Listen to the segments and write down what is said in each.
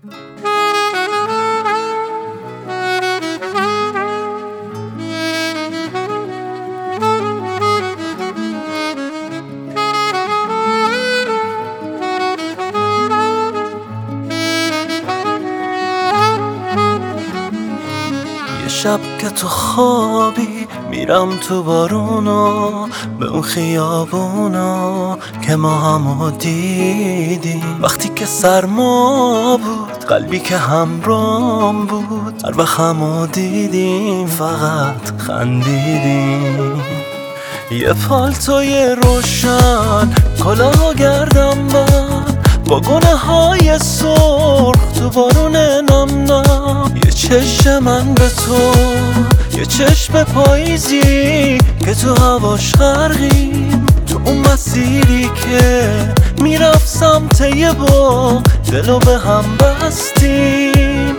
یه شب که تو خوابی میرم تو بارونا، به اون خیابونا که ما همو دیدیم. وقتی که سرما بود، قلبی که همرام بود، هر وقت همو دیدیم فقط خندیدیم. یه پالتوی روشن، کلاه و گردن بند، با گونه های سرخ تو بارون نم نم. یه چشم من به تو، یه چشم پاییزی که تو هواش غرقیم. تو اون مسیری که میرفت سمت یه باغ، دلو به هم بستیم.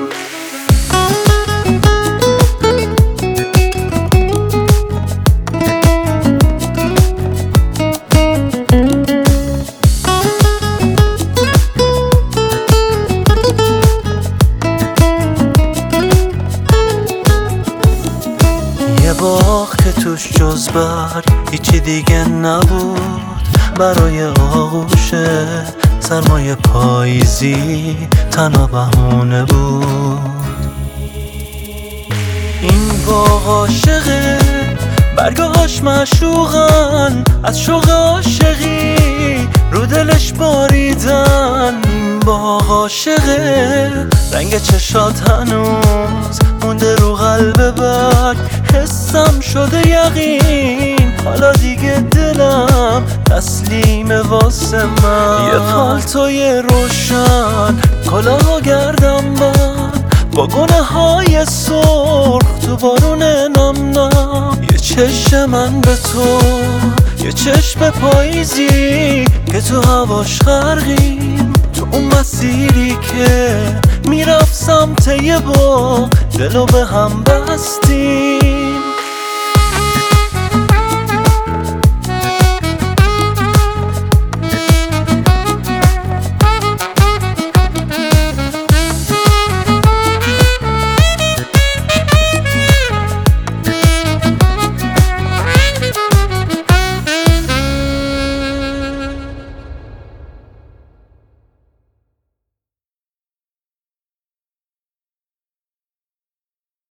باغ که توش جز برگ هیچی دیگه نبود، برای آغوش سرمای پاییزی تنها بهونه بود. این باغ عاشقه، برگاهاش معشوقن، از شوق عاشقی رو دلش باریدن. این باغ عاشقه، رنگ چشات هنوز مونده رو قلب برگ. حسم شده یقین، حالا دیگه دلم تسلیم واسه من. یه پالتوی روشن، کلاه و گردن بند، با گونه های سرخ تو بارون نم نم. یه چشم من به تو، یه چشم پاییزی که تو هواش غرقیم. تو اون مسیری که میرفت سمت یه باغ، دلو به هم بستیم.